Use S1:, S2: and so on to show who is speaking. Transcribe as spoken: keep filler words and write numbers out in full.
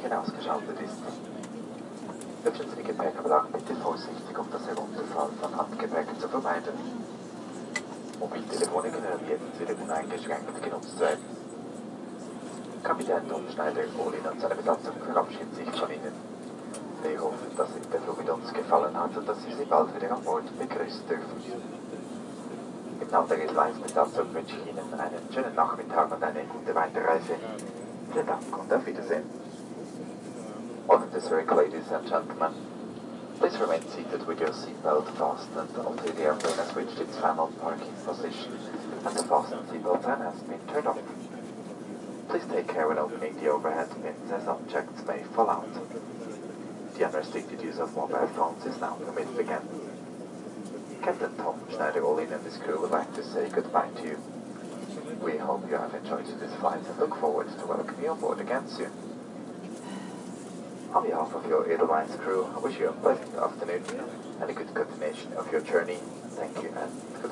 S1: Bildschirmchen ausgeschaltet ist. Öffnen Sie die Gepäckablagen bitte vorsichtig, um das Herunterfallen von Handgepäck zu vermeiden. Mobiltelefone können jetzt wieder uneingeschränkt genutzt werden. Kapitän Tom Schneider, Olin und seine Besatzung verabschieden sich von Ihnen. Wir hoffen, dass Ihnen der Flug mit uns gefallen hat und dass Sie Sie bald wieder an Bord begrüßen dürfen. Im Namen der Edelweiss-Besatzung wünsche ich Ihnen einen schönen Nachmittag und eine gute Weiterreise. Vielen Dank und auf Wiedersehen. Honored Zurich, ladies and gentlemen, please remain seated with your seatbelt fastened until the airplane has reached its final parking position and the fastened seatbelt sign has been turned off. Please take care when opening the overhead bins as objects may fall out. The unrestricted use of mobile phones is now permitted again. Captain Tom Schneider-Olin and his crew would like to say goodbye to you. We hope you have enjoyed this flight and look forward to welcoming you on board again soon. On behalf of your Edelweiss crew, I wish you a pleasant afternoon and a good continuation of your journey. Thank you and goodbye.